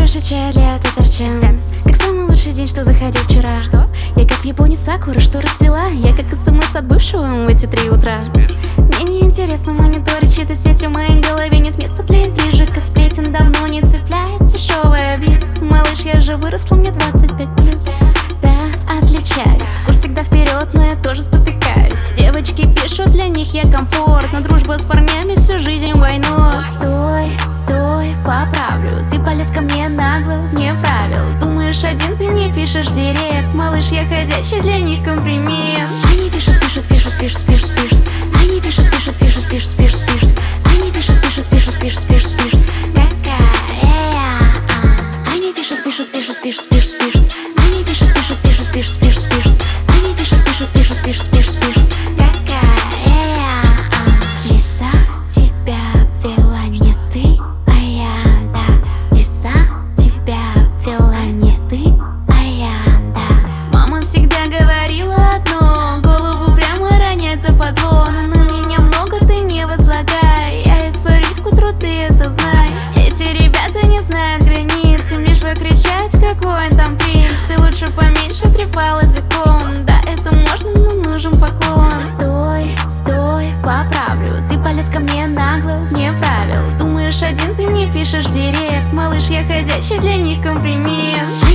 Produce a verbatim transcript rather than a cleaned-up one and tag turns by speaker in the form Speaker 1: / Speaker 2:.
Speaker 1: Хороший чай для татарчан, как самый лучший день, что заходил вчера. Что? Я как японец сакура, что расцвела. Я как смс от бывшего в эти три утра. Мне не интересно мониторить чьи-то сети. В моей голове нет места для интрижек и сплетен. Давно не цепляет дешевый абьюз. Малыш, я же выросла, мне двадцать пять плюс. Да, отличаюсь, курс всегда вперед, но я тоже спотыкаюсь. Девочки пишут, для них я комфорт, но дружба с парнями всю жизнь войной. Стой, стой, поправлю. Ты полез ко мне нагло, вне правил. Думаешь, один ты мне пишешь директ. Малыш, я ходячий для них комплимент. Они пишут, пишут, пишут, пишут, пишут, пишут. Они пишут, пишут, пишут, пишут, пишут, пишут. Они пишут, пишут, пишут, пишут, пишут, пишут. Какая? Они пишут, пишут, пишут, пишут, пишут, пишут. Они пишут, пишут, пишут, пишут, пишут, пишут. Они пишут, пишут, пишут, пишут, пишут, пишут. Какая? Лиса, тебя вела не ты, а я, да. Лиса, тебя вела не ты, а я, да. Мама всегда говорила одно: голову прямо ронять западло. Но на меня много ты не возлагай, я испарюсь к утру, ты это знай. Эти ребята не знают границ, им лишь бы кричать, какой он там принц. Ты лучше поменьше трепал языком, да, это можно, но нужен поклон. Стой, стой, поправлю. Ты полез ко мне нагло, вне правил. Думаешь, один ты мне пишешь директ. Малыш, я ходячий для них комплимент.